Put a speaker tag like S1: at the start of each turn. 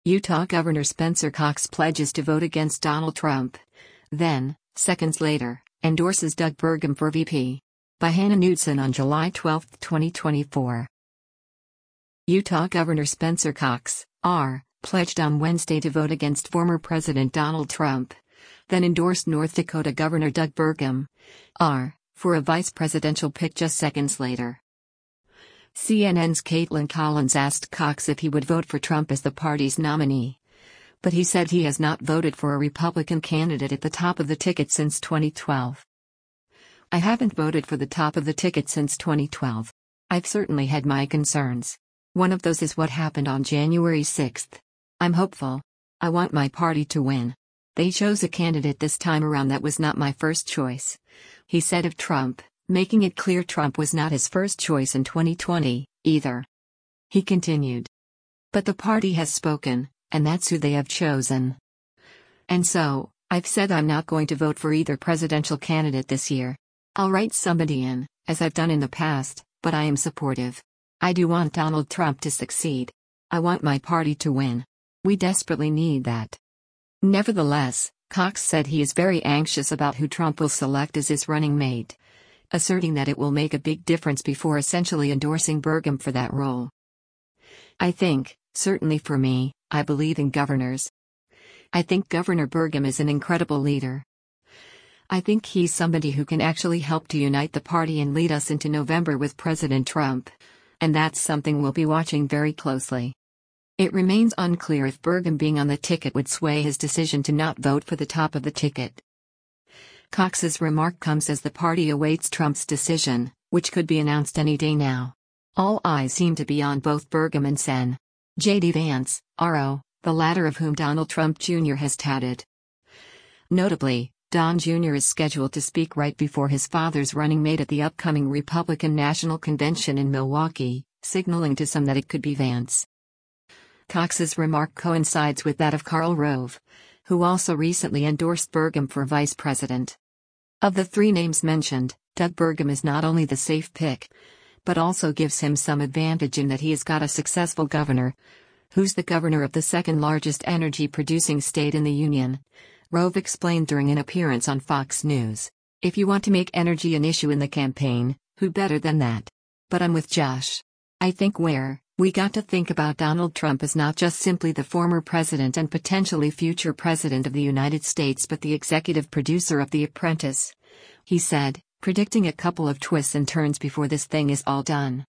S1: Utah Governor Spencer Cox pledges to vote against Donald Trump. Then, seconds later, endorses Doug Burgum for VP. By Hannah Knudsen on July 12, 2024. Utah Governor Spencer Cox, R., pledged on Wednesday to vote against former President Donald Trump. Then endorsed North Dakota Governor Doug Burgum, R., for a vice presidential pick just seconds later. CNN's Caitlin Collins asked Cox if he would vote for Trump as the party's nominee. But he said he has not voted for a Republican candidate at the top of the ticket since 2012. I haven't voted for the top of the ticket since 2012. I've certainly had my concerns. One of those is what happened on January 6. I'm hopeful. I want my party to win. They chose a candidate this time around that was not my first choice. He said of Trump, making it clear Trump was not his first choice in 2020, either. He continued. But the party has spoken, and that's who they have chosen. And so, I've said I'm not going to vote for either presidential candidate this year. I'll write somebody in, as I've done in the past, but I am supportive. I do want Donald Trump to succeed. I want my party to win. We desperately need that. Nevertheless, Cox said he is very anxious about who Trump will select as his running mate, asserting that it will make a big difference before essentially endorsing Burgum for that role. I think, certainly for me, I believe in governors. I think Governor Burgum is an incredible leader. I think he's somebody who can actually help to unite the party and lead us into November with President Trump. And that's something we'll be watching very closely. It remains unclear if Burgum being on the ticket would sway his decision to not vote for the top of the ticket. Cox's remark comes as the party awaits Trump's decision, which could be announced any day now. All eyes seem to be on both Burgum and Sen. J.D. Vance, R.O., the latter of whom Donald Trump Jr. has touted. Notably, Don Jr. is scheduled to speak right before his father's running mate at the upcoming Republican National Convention in Milwaukee, signaling to some that it could be Vance. Cox's remark coincides with that of Karl Rove, who also recently endorsed Burgum for vice president. Of the three names mentioned, Doug Burgum is not only the safe pick, but also gives him some advantage in that he has got a successful governor, who's the governor of the second largest energy-producing state in the union. Rove explained during an appearance on Fox News. If you want to make energy an issue in the campaign, who better than that? But I'm with Josh. I think we got to think about Donald Trump as not just simply the former president and potentially future president of the United States but the executive producer of The Apprentice. He said, predicting a couple of twists and turns before this thing is all done.